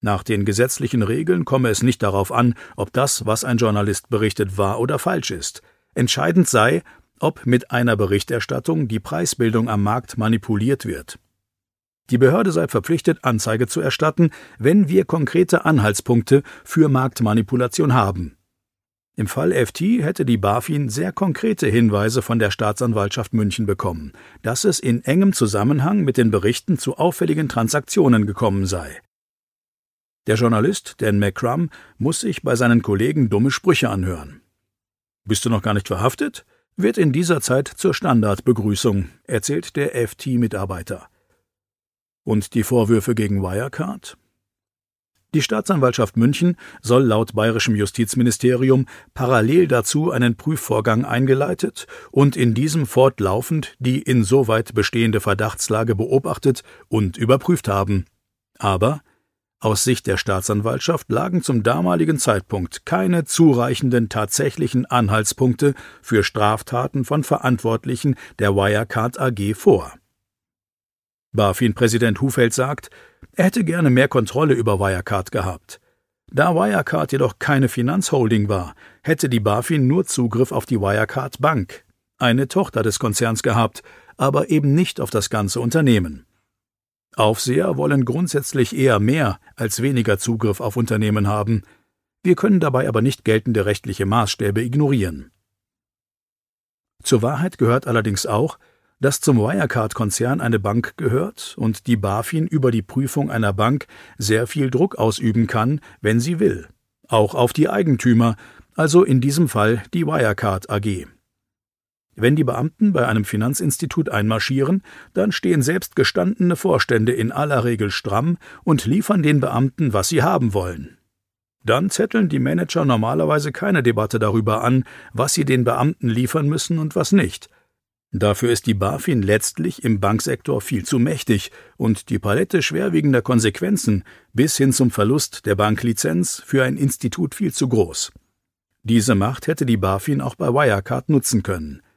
Nach den gesetzlichen Regeln komme es nicht darauf an, ob das, was ein Journalist berichtet, wahr oder falsch ist. Entscheidend sei, ob mit einer Berichterstattung die Preisbildung am Markt manipuliert wird. Die Behörde sei verpflichtet, Anzeige zu erstatten, wenn wir konkrete Anhaltspunkte für Marktmanipulation haben. Im Fall FT hätte die BaFin sehr konkrete Hinweise von der Staatsanwaltschaft München bekommen, dass es in engem Zusammenhang mit den Berichten zu auffälligen Transaktionen gekommen sei. Der Journalist Dan McCrum muss sich bei seinen Kollegen dumme Sprüche anhören. »Bist du noch gar nicht verhaftet?« wird in dieser Zeit zur Standardbegrüßung, erzählt der FT-Mitarbeiter. Und die Vorwürfe gegen Wirecard? Die Staatsanwaltschaft München soll laut bayerischem Justizministerium parallel dazu einen Prüfvorgang eingeleitet und in diesem fortlaufend die insoweit bestehende Verdachtslage beobachtet und überprüft haben. Aber aus Sicht der Staatsanwaltschaft lagen zum damaligen Zeitpunkt keine zureichenden tatsächlichen Anhaltspunkte für Straftaten von Verantwortlichen der Wirecard AG vor. BaFin-Präsident Hufeld sagt, er hätte gerne mehr Kontrolle über Wirecard gehabt. Da Wirecard jedoch keine Finanzholding war, hätte die BaFin nur Zugriff auf die Wirecard Bank, eine Tochter des Konzerns, gehabt, aber eben nicht auf das ganze Unternehmen. Aufseher wollen grundsätzlich eher mehr als weniger Zugriff auf Unternehmen haben. Wir können dabei aber nicht geltende rechtliche Maßstäbe ignorieren. Zur Wahrheit gehört allerdings auch, dass zum Wirecard-Konzern eine Bank gehört und die BaFin über die Prüfung einer Bank sehr viel Druck ausüben kann, wenn sie will. Auch auf die Eigentümer, also in diesem Fall die Wirecard AG. Wenn die Beamten bei einem Finanzinstitut einmarschieren, dann stehen selbst gestandene Vorstände in aller Regel stramm und liefern den Beamten, was sie haben wollen. Dann zetteln die Manager normalerweise keine Debatte darüber an, was sie den Beamten liefern müssen und was nicht. Dafür ist die BaFin letztlich im Banksektor viel zu mächtig und die Palette schwerwiegender Konsequenzen bis hin zum Verlust der Banklizenz für ein Institut viel zu groß. Diese Macht hätte die BaFin auch bei Wirecard nutzen können.